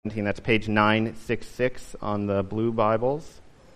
That's page 966 on the blue Bibles.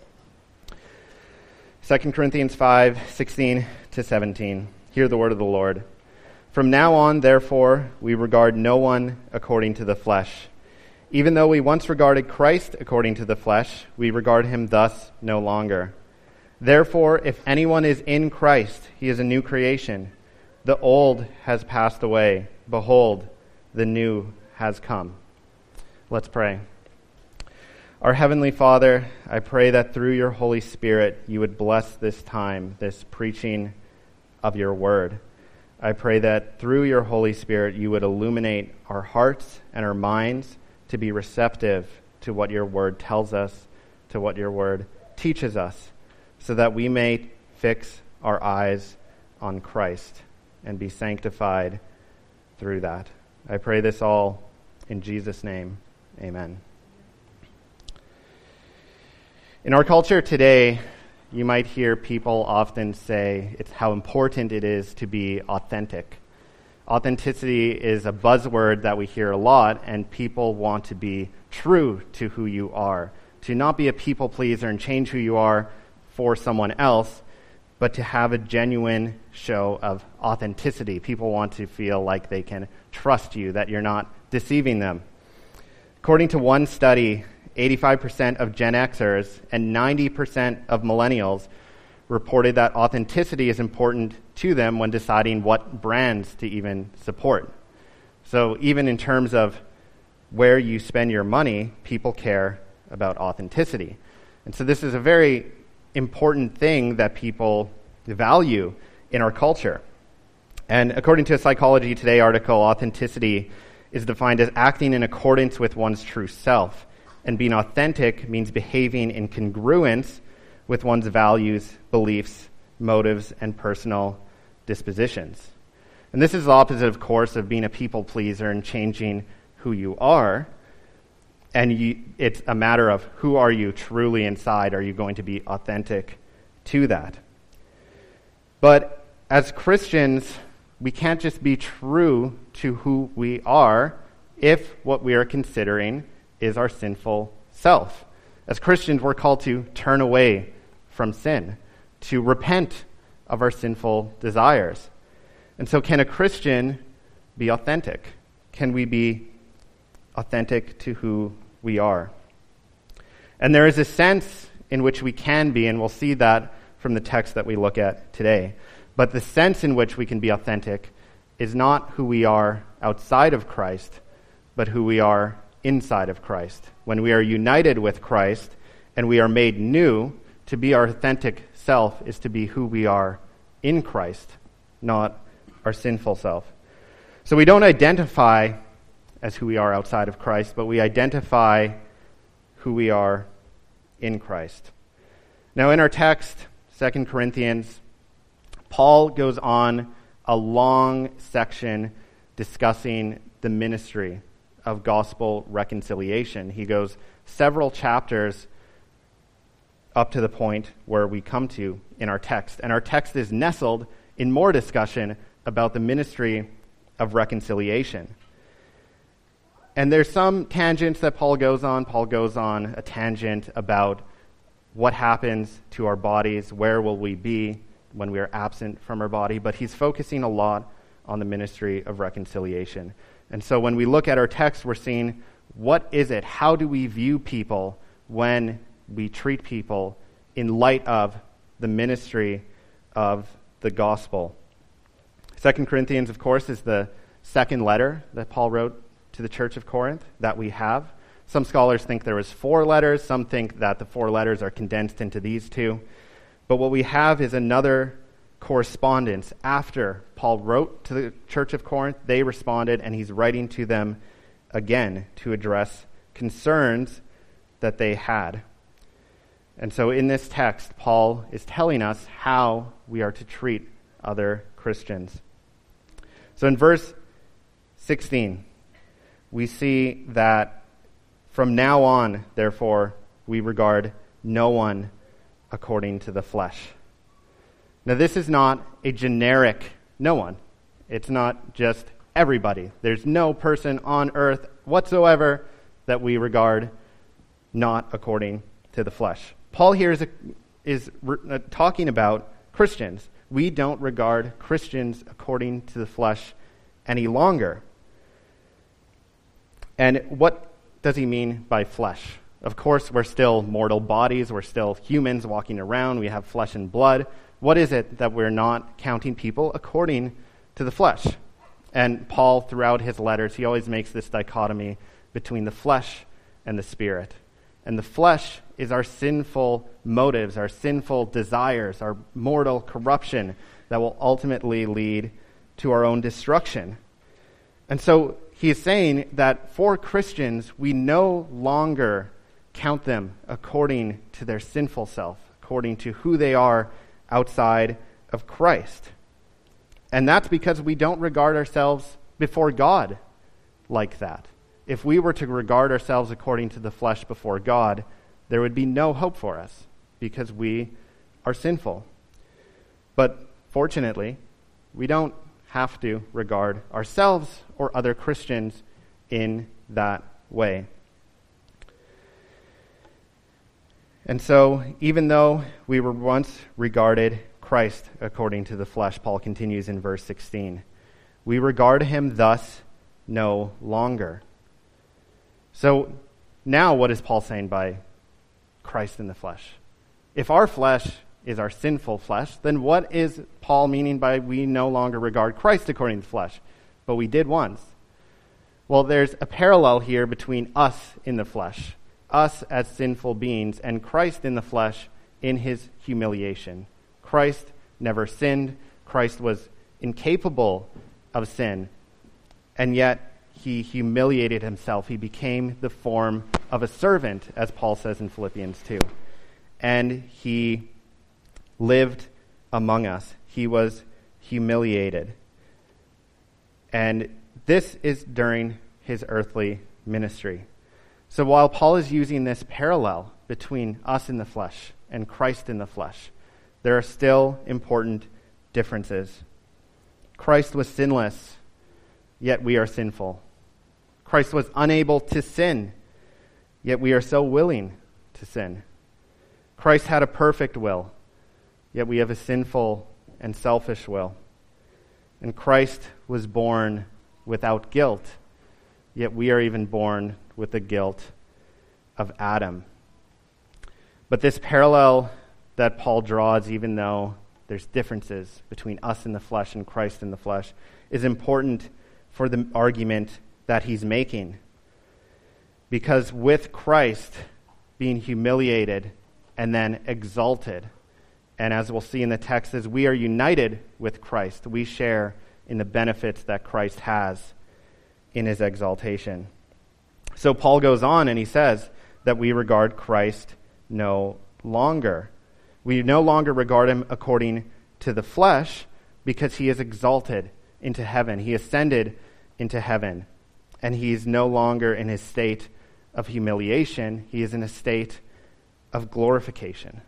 2 Corinthians 5:16-17. Hear the word of the Lord. From now on, therefore, we regard no one according to the flesh. Even though we once regarded Christ according to the flesh, we regard him thus no longer. Therefore, if anyone is in Christ, he is a new creation. The old has passed away. Behold, the new has come. Let's pray. Our Heavenly Father, I pray that through your Holy Spirit, you would bless this time, this preaching of your word. I pray that through your Holy Spirit, you would illuminate our hearts and our minds to be receptive to what your word tells us, to what your word teaches us, so that we may fix our eyes on Christ and be sanctified through that. I pray this all in Jesus' name. Amen. In our culture today, you might hear people often say it's how important it is to be authentic. Authenticity is a buzzword that we hear a lot, and people want to be true to who you are, to not be a people pleaser and change who you are for someone else, but to have a genuine show of authenticity. People want to feel like they can trust you, that you're not deceiving them. According to one study, 85% of Gen Xers and 90% of millennials reported that authenticity is important to them when deciding what brands to even support. So even in terms of where you spend your money, people care about authenticity. And so this is a very important thing that people value in our culture. And according to a Psychology Today article, authenticity is defined as acting in accordance with one's true self. And being authentic means behaving in congruence with one's values, beliefs, motives, and personal dispositions. And this is the opposite, of course, of being a people pleaser and changing who you are. And it's a matter of who are you truly inside? Are you going to be authentic to that? But as Christians, we can't just be true to who we are if what we are considering is our sinful self. As Christians, we're called to turn away from sin, to repent of our sinful desires. And so can a Christian be authentic? Can we be authentic to who we are? And there is a sense in which we can be, and we'll see that from the text that we look at today. But the sense in which we can be authentic is not who we are outside of Christ, but who we are inside of Christ. When we are united with Christ and we are made new, to be our authentic self is to be who we are in Christ, not our sinful self. So we don't identify as who we are outside of Christ, but we identify who we are in Christ. Now in our text, 2 Corinthians, Paul goes on a long section discussing the ministry of gospel reconciliation. He goes several chapters up to the point where we come to in our text. And our text is nestled in more discussion about the ministry of reconciliation. And there's some tangents that Paul goes on. Paul goes on a tangent about what happens to our bodies, where will we be when we are absent from our body, but he's focusing a lot on the ministry of reconciliation. And so when we look at our text, we're seeing what is it? How do we view people when we treat people in light of the ministry of the gospel? 2 Corinthians, of course, is the second letter that Paul wrote to the church of Corinth that we have. Some scholars think there was 4 letters. Some think that the 4 letters are condensed into these 2. But what we have is another correspondence. After Paul wrote to the church of Corinth, they responded, and he's writing to them again to address concerns that they had. And so in this text, Paul is telling us how we are to treat other Christians. So in verse 16, we see that from now on, therefore, we regard no one according to the flesh. Now, this is not a generic no one. It's not just everybody. There's no person on earth whatsoever that we regard not according to the flesh. Paul here is talking about Christians. We don't regard Christians according to the flesh any longer. And what does he mean by flesh? Of course, we're still mortal bodies. We're still humans walking around. We have flesh and blood. What is it that we're not counting people according to the flesh? And Paul, throughout his letters, he always makes this dichotomy between the flesh and the spirit. And the flesh is our sinful motives, our sinful desires, our mortal corruption that will ultimately lead to our own destruction. And so he is saying that for Christians, we no longer count them according to their sinful self, according to who they are outside of Christ. And that's because we don't regard ourselves before God like that. If we were to regard ourselves according to the flesh before God, there would be no hope for us because we are sinful. But fortunately, we don't have to regard ourselves or other Christians in that way. And so, even though we were once regarded Christ according to the flesh, Paul continues in verse 16, we regard him thus no longer. So now what is Paul saying by Christ in the flesh? If our flesh is our sinful flesh, then what is Paul meaning by we no longer regard Christ according to the flesh? But we did once. Well, there's a parallel here between us in the flesh, us as sinful beings, and Christ in the flesh in his humiliation. Christ never sinned. Christ was incapable of sin. And yet he humiliated himself. He became the form of a servant, as Paul says in Philippians 2. And he lived among us. He was humiliated. And this is during his earthly ministry. So while Paul is using this parallel between us in the flesh and Christ in the flesh, there are still important differences. Christ was sinless, yet we are sinful. Christ was unable to sin, yet we are so willing to sin. Christ had a perfect will, yet we have a sinful and selfish will. And Christ was born without guilt, yet we are even born with the guilt of Adam. But this parallel that Paul draws, even though there's differences between us in the flesh and Christ in the flesh, is important for the argument that he's making. Because with Christ being humiliated and then exalted, and as we'll see in the text, as we are united with Christ, we share in the benefits that Christ has in his exaltation. So Paul goes on and he says that we regard Christ no longer. We no longer regard him according to the flesh because he is exalted into heaven. He ascended into heaven. And he is no longer in his state of humiliation. He is in a state of glorification.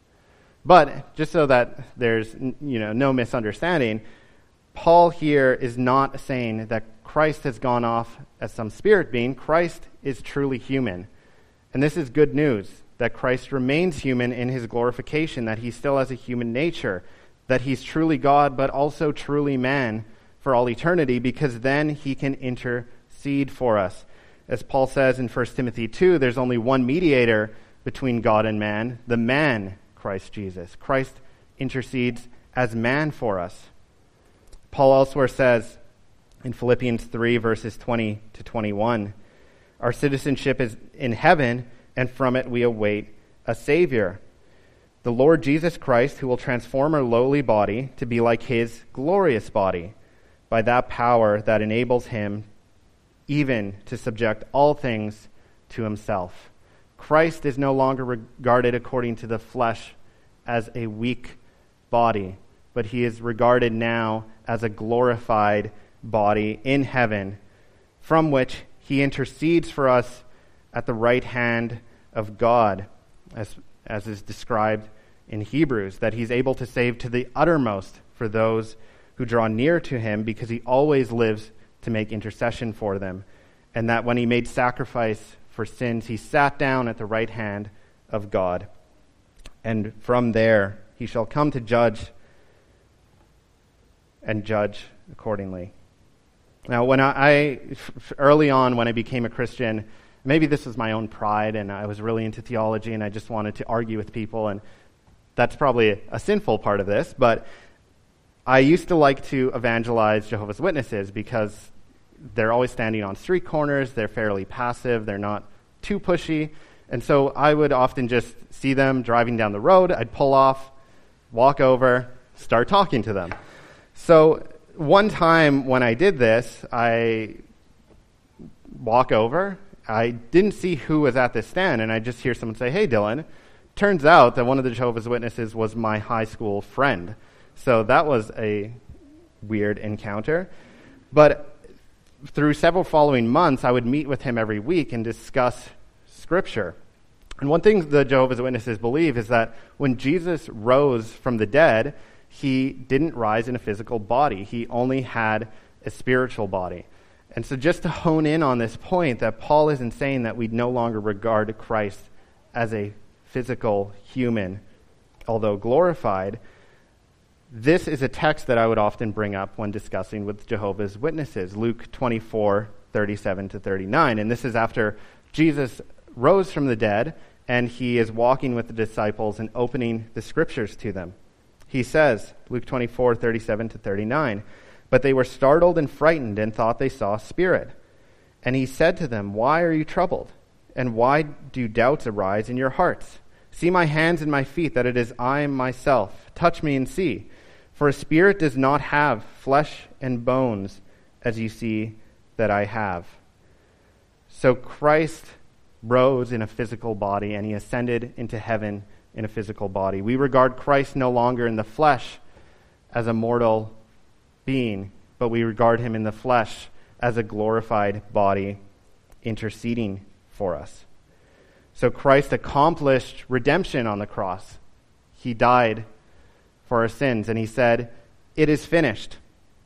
But just so that there's no misunderstanding, Paul here is not saying that Christ has gone off as some spirit being. Christ is truly human. And this is good news, that Christ remains human in his glorification, that he still has a human nature, that he's truly God, but also truly man for all eternity, because then he can intercede for us. As Paul says in 1 Timothy 2, there's only one mediator between God and man, the man, Christ Jesus. Christ intercedes as man for us. Paul elsewhere says in Philippians 3, verses 20 to 21, our citizenship is in heaven, and from it we await a Savior, the Lord Jesus Christ, who will transform our lowly body to be like his glorious body, by that power that enables him even to subject all things to himself. Christ is no longer regarded according to the flesh as a weak body, but he is regarded now as a glorified body in heaven, from which he intercedes for us at the right hand of God, as is described in Hebrews, that he's able to save to the uttermost for those who draw near to him, because he always lives to make intercession for them, and that when he made sacrifice for sins, he sat down at the right hand of God. And from there he shall come to judge and judge accordingly. Now, when early on when I became a Christian, maybe this was my own pride and I was really into theology and I just wanted to argue with people, and that's probably a sinful part of this, but I used to like to evangelize Jehovah's Witnesses because they're always standing on street corners, they're fairly passive, they're not too pushy, and so I would often just see them driving down the road, I'd pull off, walk over, start talking to them. So one time when I did this, I walk over, I didn't see who was at this stand, and I just hear someone say, "Hey, Dylan." Turns out that one of the Jehovah's Witnesses was my high school friend. So that was a weird encounter. But through several following months, I would meet with him every week and discuss Scripture. And one thing the Jehovah's Witnesses believe is that when Jesus rose from the dead, he didn't rise in a physical body. He only had a spiritual body. And so just to hone in on this point, that Paul isn't saying that we no longer regard Christ as a physical human, although glorified. This is a text that I would often bring up when discussing with Jehovah's Witnesses, Luke 24:37-39. And this is after Jesus rose from the dead, and he is walking with the disciples and opening the Scriptures to them. He says, Luke 24:37-39, "But they were startled and frightened and thought they saw a spirit. And he said to them, 'Why are you troubled? And why do doubts arise in your hearts? See my hands and my feet, that it is I myself. Touch me and see. For a spirit does not have flesh and bones, as you see that I have.'" So Christ rose in a physical body, and he ascended into heaven in a physical body. We regard Christ no longer in the flesh as a mortal being, but we regard him in the flesh as a glorified body interceding for us. So Christ accomplished redemption on the cross. He died for our sins, and he said, "It is finished."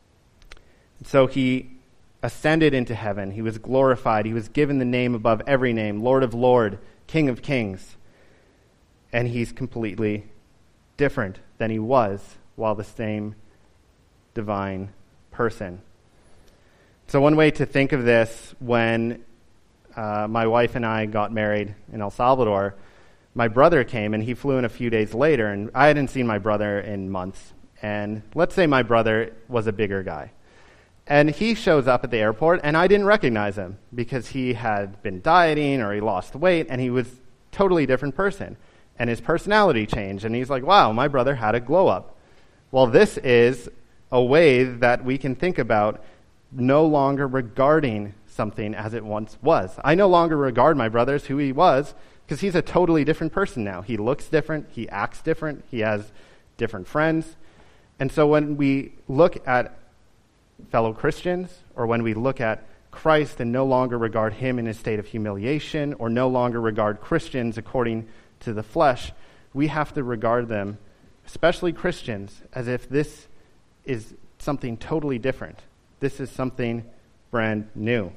So he ascended into heaven. He was glorified. He was given the name above every name, Lord of Lords, King of Kings. And he's completely different than he was while the same divine person. So one way to think of this, when my wife and I got married in El Salvador, my brother came and he flew in a few days later, and I hadn't seen my brother in months. And let's say my brother was a bigger guy. And he shows up at the airport, and I didn't recognize him because he had been dieting or he lost weight, and he was a totally different person. And his personality changed, and he's like, "Wow, my brother had a glow up." Well, this is a way that we can think about no longer regarding something as it once was. I no longer regard my brother as who he was because he's a totally different person now. He looks different, he acts different, he has different friends. And so when we look at fellow Christians, or when we look at Christ and no longer regard him in a state of humiliation, or no longer regard Christians according to the flesh, we have to regard them, especially Christians, as if this is something totally different. This is something brand new.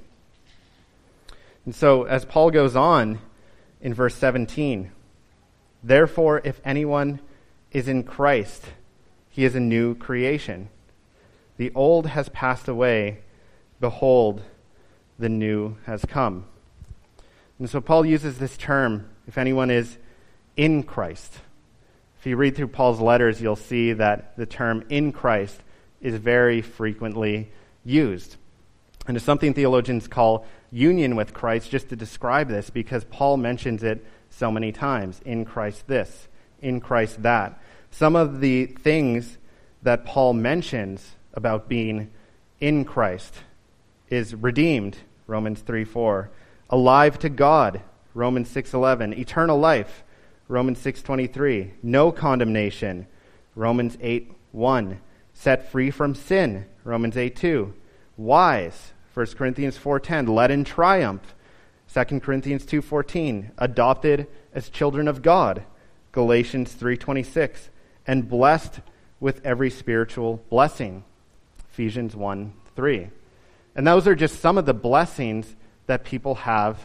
And so as Paul goes on in verse 17, "Therefore, if anyone is in Christ, he is a new creation. The old has passed away. Behold, the new has come." And so Paul uses this term, if anyone is in Christ. If you read through Paul's letters, you'll see that the term "in Christ" is very frequently used. And it's something theologians call union with Christ, just to describe this, because Paul mentions it so many times. In Christ this, in Christ that. Some of the things that Paul mentions about being in Christ is redeemed, Romans 3:4, alive to God, Romans 6:11, eternal life, Romans 6:23, no condemnation, Romans 8:1, set free from sin, Romans 8:2, wise, 1 Corinthians 4:10, led in triumph, 2 Corinthians 2:14, adopted as children of God, Galatians 3:26, and blessed with every spiritual blessing, Ephesians 1:3. And those are just some of the blessings that people have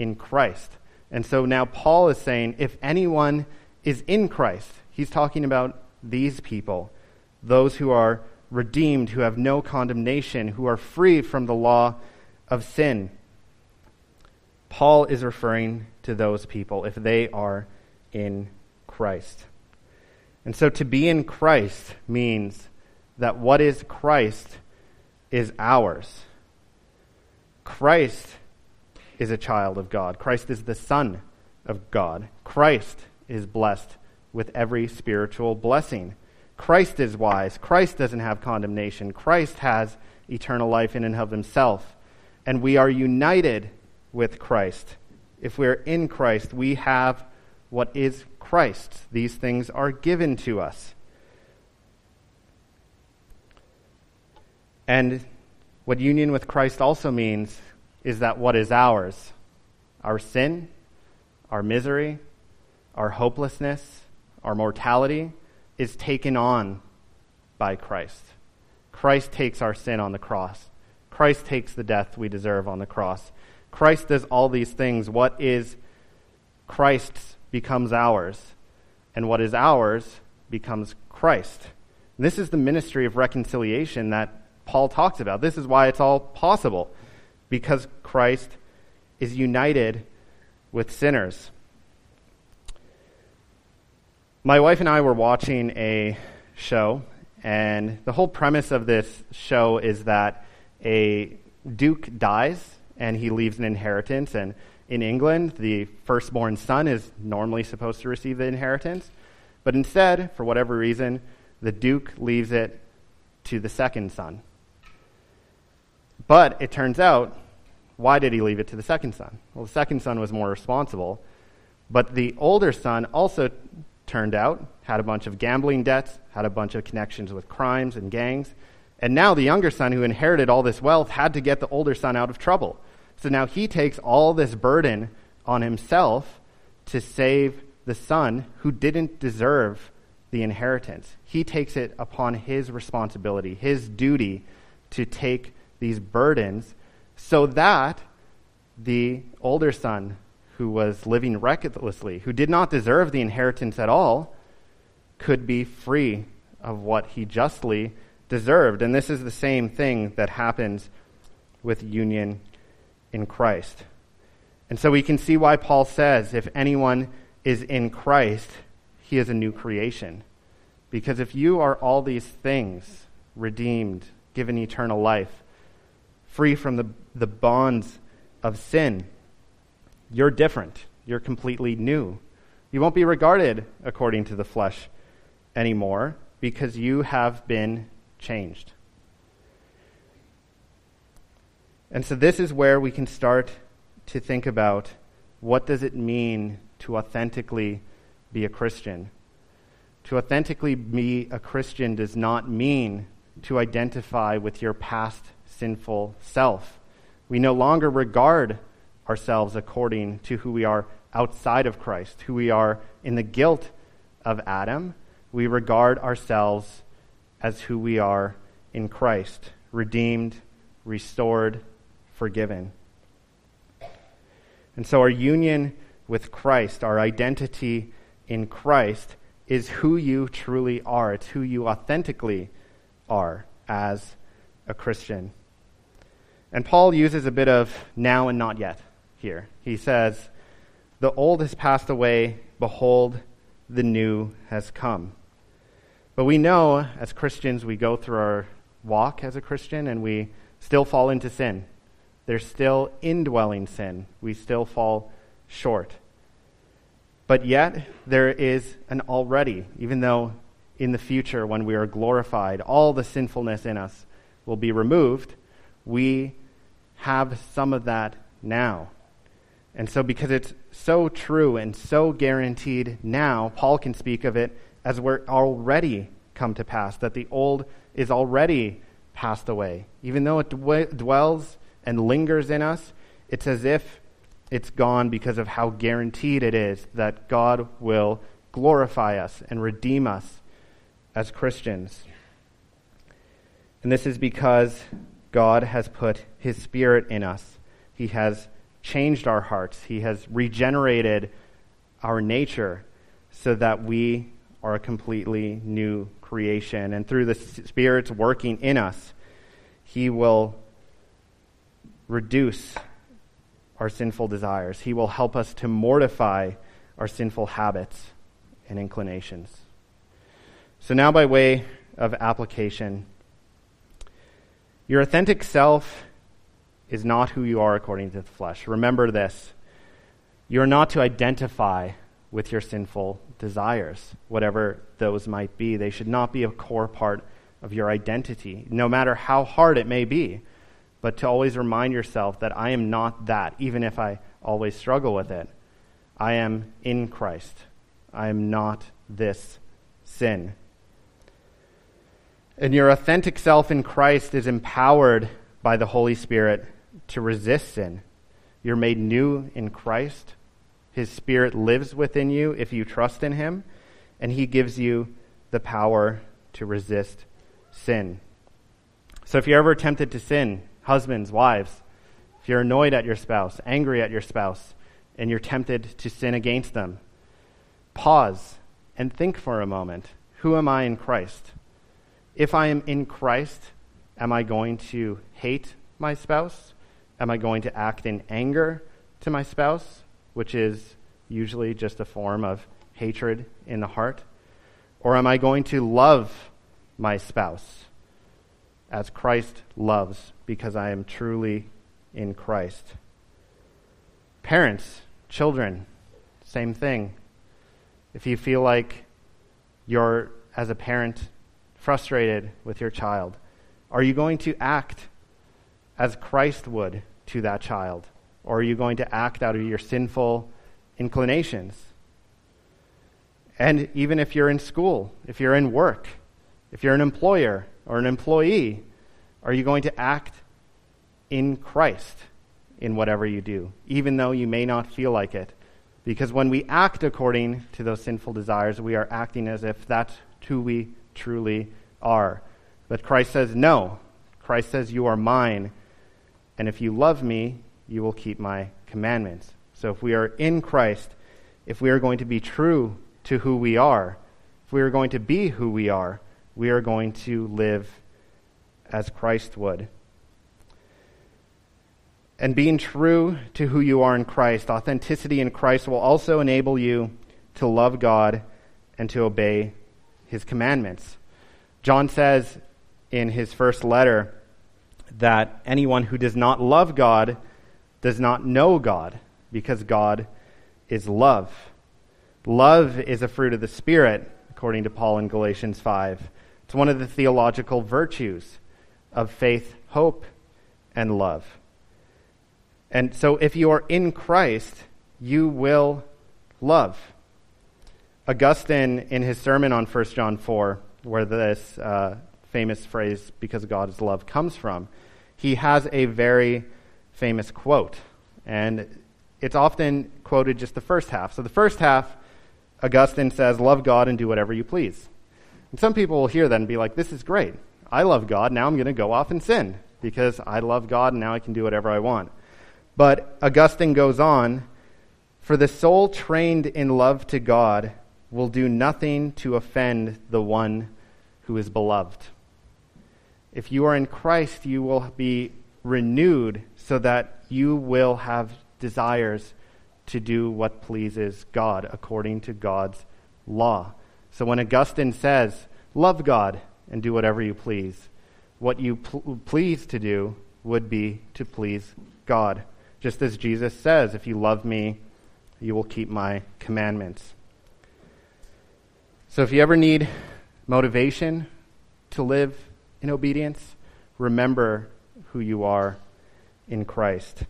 in Christ. And so now Paul is saying, if anyone is in Christ, he's talking about these people, those who are redeemed, who have no condemnation, who are free from the law of sin. Paul is referring to those people if they are in Christ. And so to be in Christ means that what is Christ is ours. Christ is a child of God. Christ is the Son of God. Christ is blessed with every spiritual blessing. Christ is wise. Christ doesn't have condemnation. Christ has eternal life in and of himself. And we are united with Christ. If we're in Christ, we have what is Christ's. These things are given to us. And what union with Christ also means is that what is ours, our sin, our misery, our hopelessness, our mortality, is taken on by Christ. Christ takes our sin on the cross. Christ takes the death we deserve on the cross. Christ does all these things. What is Christ's becomes ours, and what is ours becomes Christ. And this is the ministry of reconciliation that Paul talks about. This is why it's all possible, because Christ is united with sinners. My wife and I were watching a show, and the whole premise of this show is that a duke dies and he leaves an inheritance, and in England, the firstborn son is normally supposed to receive the inheritance, but instead, for whatever reason, the duke leaves it to the second son. But it turns out, why did he leave it to the second son? Well, the second son was more responsible, but the older son also turned out, had a bunch of gambling debts, had a bunch of connections with crimes and gangs, and now the younger son who inherited all this wealth had to get the older son out of trouble. So now he takes all this burden on himself to save the son who didn't deserve the inheritance. He takes it upon his responsibility, his duty to take these burdens so that the older son who was living recklessly, who did not deserve the inheritance at all, could be free of what he justly deserved. And this is the same thing that happens with union in Christ. And so we can see why Paul says, if anyone is in Christ, he is a new creation. Because if you are all these things, redeemed, given eternal life, free from the bonds of sin, you're different. You're completely new. You won't be regarded according to the flesh anymore because you have been changed. And so this is where we can start to think about, what does it mean to authentically be a Christian? To authentically be a Christian does not mean to identify with your past sinful self. We no longer regard ourselves according to who we are outside of Christ, who we are in the guilt of Adam. We regard ourselves as who we are in Christ, redeemed, restored, forgiven. And so our union with Christ, our identity in Christ, is who you truly are. It's who you authentically are as a Christian. And Paul uses a bit of now and not yet here. He says, the old has passed away, behold, the new has come. But we know, as Christians, we go through our walk as a Christian and we still fall into sin. There's still indwelling sin. We still fall short. But yet, there is an already, even though in the future when we are glorified, all the sinfulness in us will be removed, we have some of that now. And so because it's so true and so guaranteed now, Paul can speak of it as we're already come to pass, that the old is already passed away. Even though it dwells and lingers in us, it's as if it's gone because of how guaranteed it is that God will glorify us and redeem us as Christians. And this is because God has put his Spirit in us. He has changed our hearts. He has regenerated our nature so that we are a completely new creation. And through the Spirit's working in us, He will reduce our sinful desires. He will help us to mortify our sinful habits and inclinations. So now, by way of application, your authentic self is not who you are according to the flesh. Remember this. You're not to identify with your sinful desires, whatever those might be. They should not be a core part of your identity, no matter how hard it may be, but to always remind yourself that I am not that, even if I always struggle with it. I am in Christ. I am not this sin. And your authentic self in Christ is empowered by the Holy Spirit to resist sin. You're made new in Christ. His Spirit lives within you if you trust in Him, and He gives you the power to resist sin. So if you're ever tempted to sin, husbands, wives, if you're annoyed at your spouse, angry at your spouse, and you're tempted to sin against them, pause and think for a moment, who am I in Christ? If I am in Christ, am I going to hate my spouse? Am I going to act in anger to my spouse, which is usually just a form of hatred in the heart? Or am I going to love my spouse as Christ loves, because I am truly in Christ? Parents, children, same thing. If you feel like you're, as a parent, frustrated with your child, are you going to act as Christ would to that child? Or are you going to act out of your sinful inclinations? And even if you're in school, if you're in work, if you're an employer or an employee, are you going to act in Christ in whatever you do, even though you may not feel like it? Because when we act according to those sinful desires, we are acting as if that's who we truly are. But Christ says, no. Christ says, you are mine, and if you love me, you will keep my commandments. So if we are in Christ, if we are going to be true to who we are, if we are going to be who we are going to live as Christ would. And being true to who you are in Christ, authenticity in Christ will also enable you to love God and to obey His commandments. John says in his first letter that anyone who does not love God does not know God, because God is love. Love is a fruit of the Spirit, according to Paul in Galatians 5. It's one of the theological virtues of faith, hope, and love. And so if you are in Christ, you will love. Augustine, in his sermon on 1 John 4, where this famous phrase, because God is love, comes from, he has a very famous quote. And it's often quoted just the first half. So the first half, Augustine says, love God and do whatever you please. And some people will hear that and be like, this is great. I love God, now I'm going to go off and sin, because I love God and now I can do whatever I want. But Augustine goes on, for the soul trained in love to God will do nothing to offend the one who is beloved. If you are in Christ, you will be renewed so that you will have desires to do what pleases God according to God's law. So when Augustine says, love God and do whatever you please, what you please to do would be to please God. Just as Jesus says, if you love me, you will keep my commandments. So if you ever need motivation to live in obedience, remember who you are in Christ.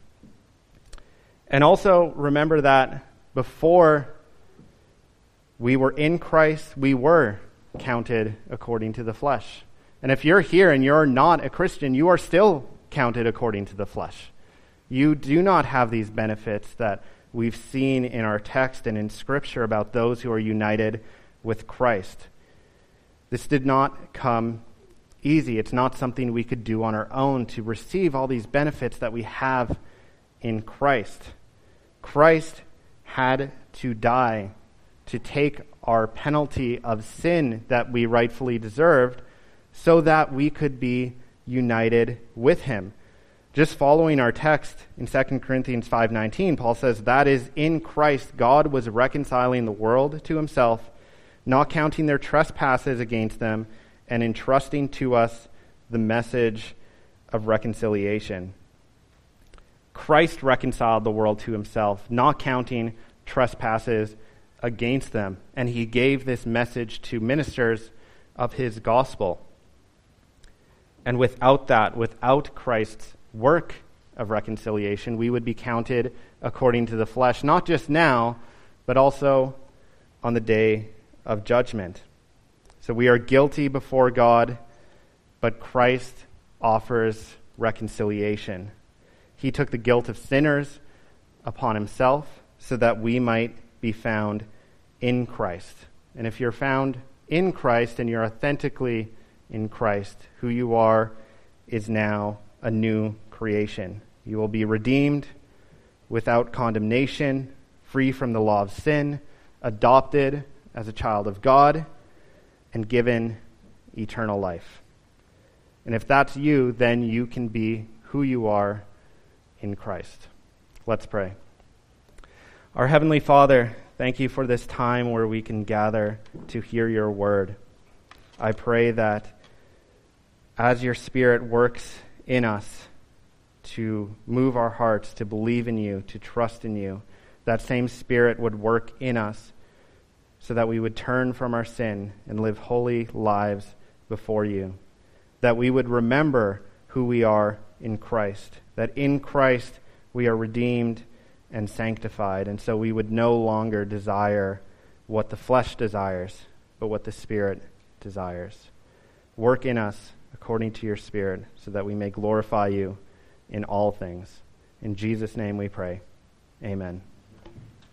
And also remember that before we were in Christ, we were counted according to the flesh. And if you're here and you're not a Christian, you are still counted according to the flesh. You do not have these benefits that we've seen in our text and in Scripture about those who are united with Christ. This did not come easy. It's not something we could do on our own to receive all these benefits that we have in Christ. Christ had to die to take our penalty of sin that we rightfully deserved so that we could be united with him. Just following our text in 2 Corinthians 5:19, Paul says, "That is, in Christ God was reconciling the world to himself, not counting their trespasses against them, and entrusting to us the message of reconciliation." Christ reconciled the world to himself, not counting trespasses against them. And he gave this message to ministers of his gospel. And without that, without Christ's work of reconciliation, we would be counted according to the flesh, not just now, but also on the day of judgment. So we are guilty before God, but Christ offers reconciliation. He took the guilt of sinners upon himself so that we might be found in Christ. And if you're found in Christ and you're authentically in Christ, who you are is now a new creation. You will be redeemed without condemnation, free from the law of sin, adopted as a child of God, and given eternal life. And if that's you, then you can be who you are in Christ. Let's pray. Our Heavenly Father, thank you for this time where we can gather to hear your word. I pray that as your Spirit works in us to move our hearts, to believe in you, to trust in you, that same Spirit would work in us so that we would turn from our sin and live holy lives before you, that we would remember who we are in Christ, that in Christ we are redeemed and sanctified, and so we would no longer desire what the flesh desires, but what the Spirit desires. Work in us according to your Spirit so that we may glorify you in all things. In Jesus' name we pray. Amen.